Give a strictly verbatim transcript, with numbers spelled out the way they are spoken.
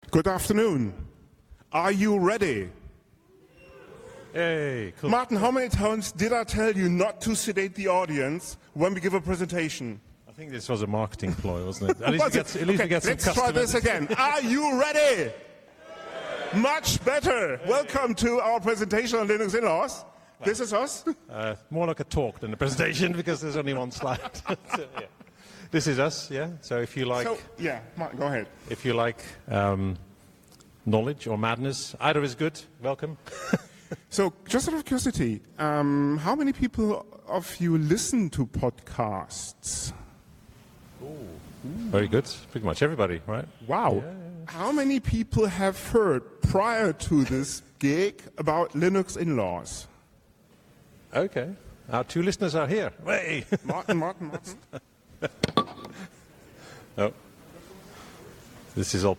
Good afternoon. Are you ready? Hey, cool. Martin, how many times did I tell you not to sedate the audience when we give a presentation? I think this was a marketing ploy, wasn't it? At least, Was we it? get, at least Okay, we get some let's try customers. this again. Are you ready? Much better. Welcome to our presentation on Linux in-laws. This is us. Uh, more like a talk than a presentation because there's only one slide. So, yeah. This is us, yeah. So if you like, So, yeah, Martin, go ahead. if you like um, knowledge or madness, either is good. Welcome. So, just out of curiosity, um, how many people of you listen to podcasts? Very good. Pretty much everybody, right? Wow. How many people have heard prior to this gig about Linux in-laws? Okay. Our two listeners are here. Way. Martin, Martin, Martin. Oh. This is all